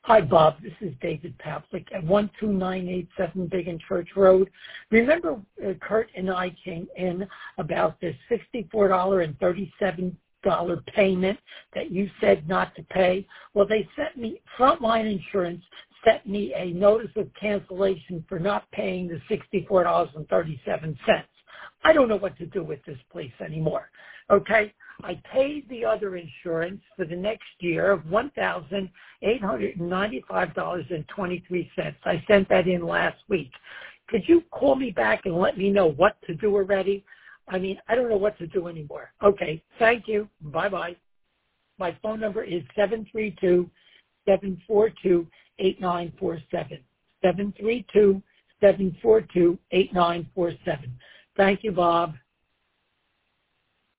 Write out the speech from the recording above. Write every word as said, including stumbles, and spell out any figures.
Hi, Bob. This is David Pavlik at one two nine eight seven Biggin Church Road. Remember, uh, Kurt and I came in about this sixty-four dollars and thirty-seven cents payment that you said not to pay? Well, they sent me, Frontline Insurance sent me a notice of cancellation for not paying the sixty-four dollars and thirty-seven cents. I don't know what to do with this place anymore. Okay? I paid the other insurance for the next year of one thousand eight hundred ninety-five dollars and twenty-three cents. I sent that in last week. Could you call me back and let me know what to do already? I mean, I don't know what to do anymore. Okay, thank you. Bye-bye. My phone number is seven three two, seven four two, eight nine four seven. seven three two, seven four two, eight nine four seven. Thank you, Bob.